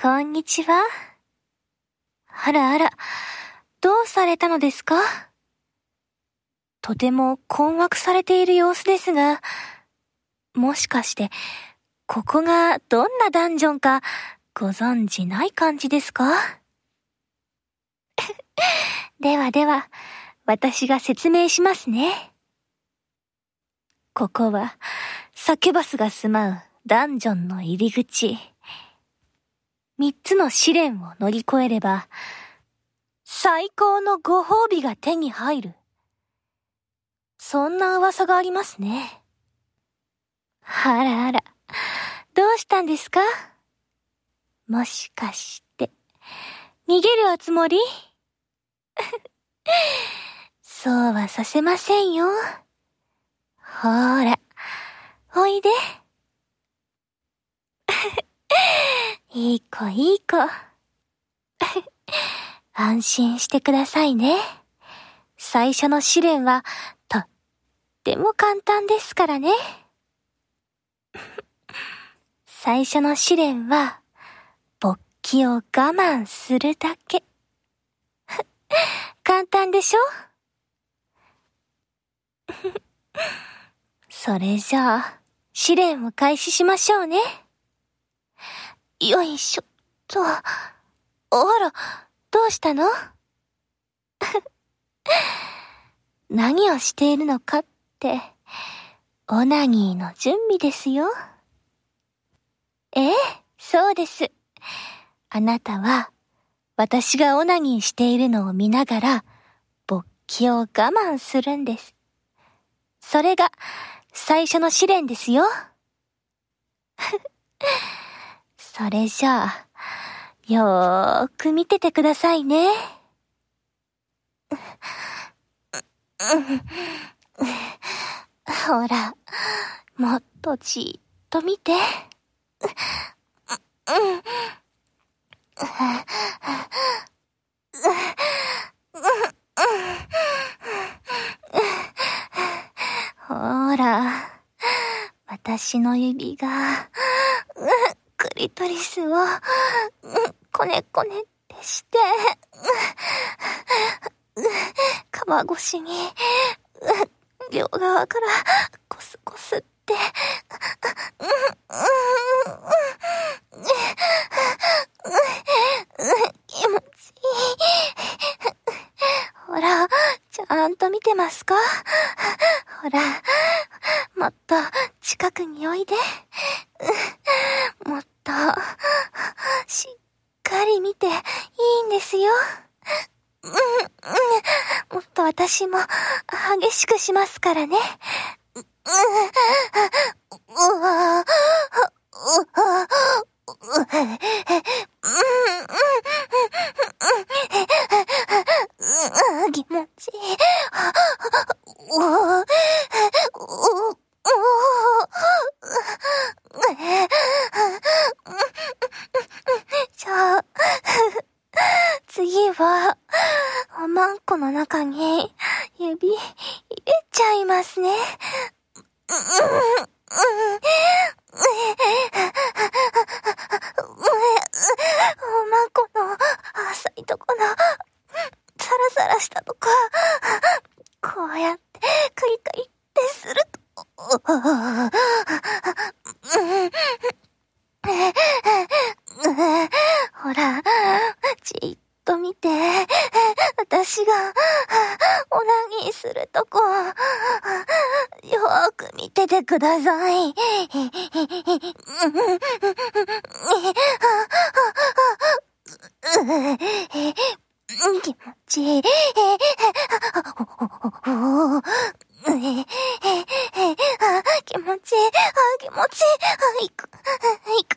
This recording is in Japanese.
こんにちは。あらあら、どうされたのですか？とても困惑されている様子ですが、もしかして、ここがどんなダンジョンかご存じない感じですか？ではでは、私が説明しますね。ここは、サキュバスが住まうダンジョンの入り口。3つの試練を乗り越えれば、最高のご褒美が手に入る。そんな噂がありますね。あらあら、どうしたんですか？もしかして、逃げるおつもり？そうはさせませんよ。ほーら、おいで。いい子いい子。安心してくださいね。最初の試練はとっても簡単ですからね。最初の試練は勃起を我慢するだけ。簡単でしょ？それじゃあ試練を開始しましょうね。よいしょっと。あら、どうしたの？何をしているのかって、オナニーの準備ですよ。ええ、そうです。あなたは、私がオナニーしているのを見ながら、勃起を我慢するんです。それが、最初の試練ですよ。それじゃあ、よーく見ててくださいね。ほら、もっとじーっと見て。ほら、私の指が、クリトリスを、こねこねってして、皮越しに、両側からコスコスって、気持ちいい。ほら、ちゃんと見てますか？ほら、もっと近くにおいで。もっと、しっかり見ていいんですよ。もっと私も激しくしますからね。気持ちいい。じゃあ、次は、おまんこの中に指入れちゃいますね。おまんこの浅いとこのサラサラしたとこ、こうやってカリカリってすると、ほら、じっと見て、私がオナニーするとこ、よーく見ててください。気持ちいい。気持ちいい。気持ちいい。いく。